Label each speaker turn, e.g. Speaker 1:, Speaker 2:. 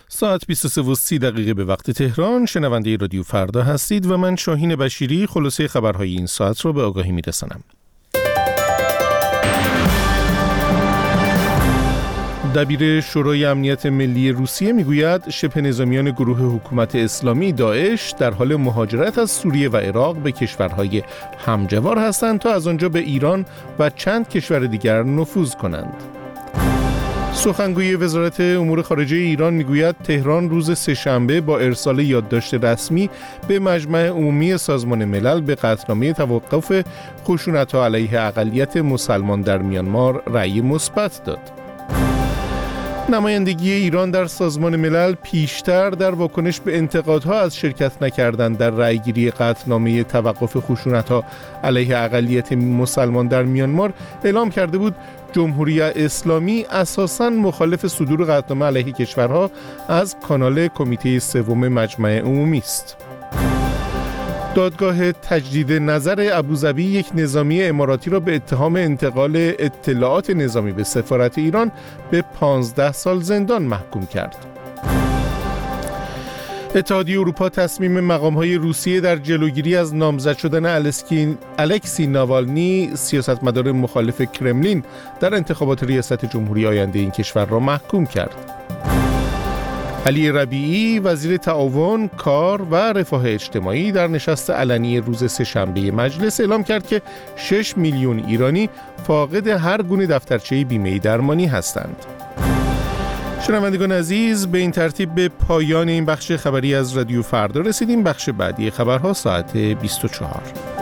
Speaker 1: ساعت 23:30 به وقت تهران. شنونده رادیو فردا هستید و من شاهین بشیری خلاصه خبرهای این ساعت را به آگاهی می‌رسانم. دبیر شورای امنیت ملی روسیه میگوید شبه نظامیان گروه حکومت اسلامی داعش در حال مهاجرت از سوریه و عراق به کشورهای همجوار هستند تا از آنجا به ایران و چند کشور دیگر نفوذ کنند. سخنگوی وزارت امور خارجه ایران میگوید تهران روز سه‌شنبه با ارسال یادداشت رسمی به مجمع عمومی سازمان ملل به قطعنامه توقف خشونت‌ها علیه اقلیت مسلمان در میانمار رأی مثبت داد. نمایندگی ایران در سازمان ملل پیشتر در واکنش به انتقادها از شرکت نکردن در رأیگیری قطعنامه توقف خشونت‌ها علیه اقلیت مسلمان در میانمار اعلام کرده بود جمهوری اسلامی اساساً مخالف صدور قطعنامه علیه کشورها از کانال کمیته سوم مجمع عمومی است. دادگاه تجدید نظر ابوظبی یک نظامی اماراتی را به اتهام انتقال اطلاعات نظامی به سفارت ایران به 15 سال زندان محکوم کرد. اتحادیه اروپا تصمیم مقام‌های روسیه در جلوگیری از نامزد شدن الکسی ناوالنی سیاستمدار مخالف کرملین در انتخابات ریاست جمهوری آینده این کشور را محکوم کرد. علی ربیعی وزیر تعاون، کار و رفاه اجتماعی در نشست علنی روز سه‌شنبه مجلس اعلام کرد که 6 میلیون ایرانی فاقد هر گونه دفترچه بیمه درمانی هستند. شنوندگان عزیز، به این ترتیب به پایان این بخش خبری از رادیو فردا رسیدیم. بخش بعدی خبرها ساعت 24.